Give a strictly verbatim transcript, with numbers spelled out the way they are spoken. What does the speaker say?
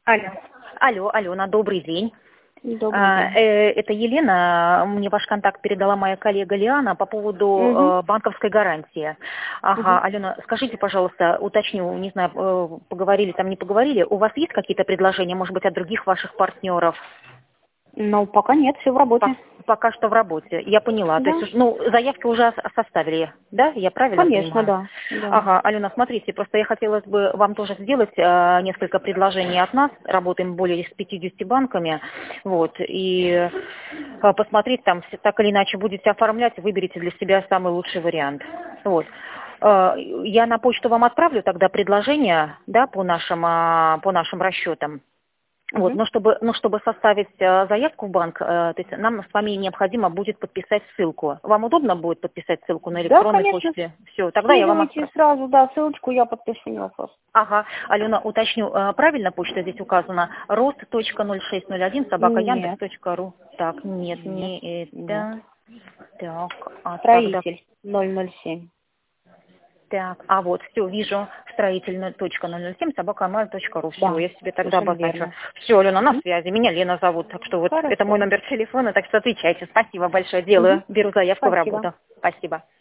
Алло. Алло, Алена, добрый день. Добрый А, день. э, Это Елена, мне ваш контакт передала моя коллега Лиана по поводу Угу. э, банковской гарантии. Ага, Угу. Алена, скажите, пожалуйста, уточню, не знаю, э, поговорили там, не поговорили, у вас есть какие-то предложения, может быть, от других ваших партнеров? Ну, пока нет, все в работе. По- Пока что в работе, я поняла. То Да. есть, ну, заявки уже ос- составили, да? Я правильно Конечно, понимаю? да. Да. Ага, Алена, смотрите, просто я хотела бы вам тоже сделать э, несколько предложений от нас. Работаем более с пятьюдесятью банками. Вот, и э, посмотреть там, с- так или иначе будете оформлять, выберите для себя самый лучший вариант. Вот. Э, Я на почту вам отправлю тогда предложение, да, по нашим, а, по нашим расчетам. Вот, Угу. но чтобы, ну, чтобы составить э, заявку в банк, э, то есть нам с вами необходимо будет подписать ссылку. Вам удобно будет подписать ссылку на Да, электронной конечно. почте? Все, тогда я вам Скидывайте отправлю. сразу, да, ссылочку, я подпишу, не вопрос. Ага, Алена, уточню, э, правильно почта здесь указана? рост точка ноль шесть ноль один собака яндекс Нет, точка ру. Так, нет, нет, не нет. это. Так, а тогда. Строитель ноль ноль семь. Так, а вот, все, вижу, строительная точка ноль ноль семь собака амаль точка ру. Все, Да, я себе тогда совершенно обозначу. верно. Все, Алена, на Угу. связи. Меня Лена зовут, так что вот это мой Хорошо. номер телефона, так что отвечайте. Спасибо большое, Угу. делаю, беру заявку в Спасибо. работу. Спасибо.